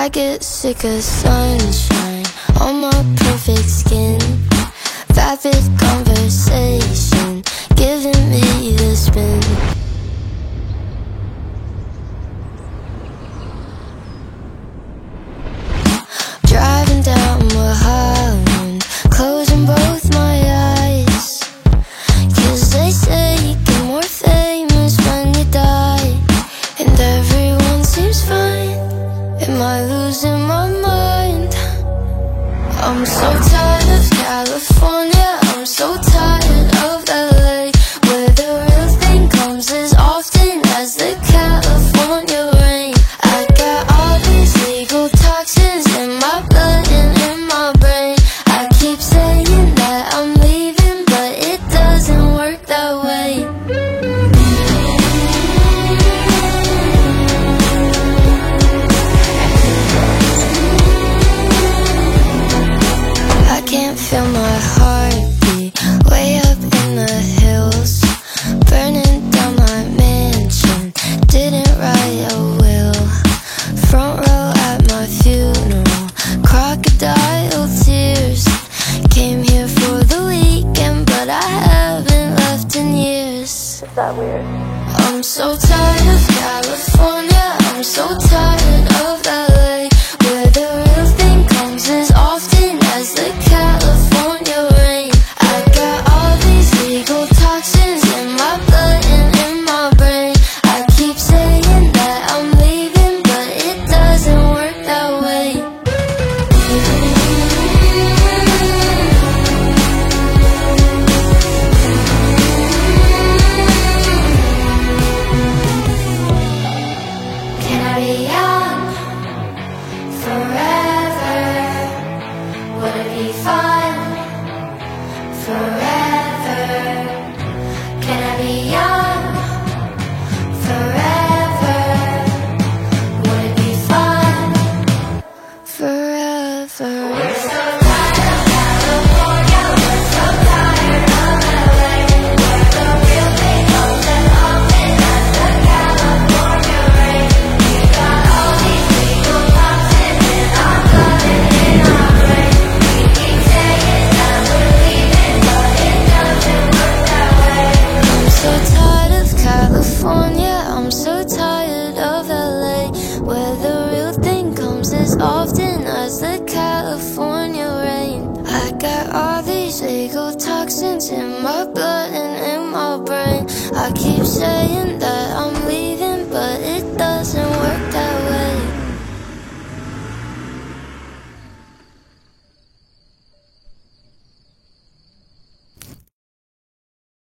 I get sick of sunshine on my perfect skin. Vapid conversation giving me the spin. Driving down Mulholland, closing both my eyes, 'cause they say you get more famous when you die, and everyone seems fine. Am I losing my mind? I'm so tired of California, I'm so tired of LA, where the real thing comes as often as the California rain. I got all these legal toxins in my blood and in my brain. I keep saying that I'm leaving, but it doesn't work that way. I can't feel my heartbeat way up in the hills, burning down my mansion, didn't write a will. Front row at my funeral, crocodile tears. Came here for the weekend, but I haven't left in years. Is that weird? I'm so tired of California, I'm so tired of LA, where the real thing comes as often as the California rain. I got all these legal toxins in my blood and in my brain. I keep saying that I'm leaving, but it doesn't work that way. Can I be young forever? Would it be fun forever? Can I be young forever? Would it be fun forever? We're so tired of California, we're so tired of LA, where the real thing comes as often as the California rain. We got all these legal toxins in our blood and in our brain. We keep saying that we're leaving, but it doesn't work that way. I'm so tired of California, I'm so tired of LA, where the real thing comes as often as the California rain. I got all these legal toxins in my blood and in my brain. I keep saying that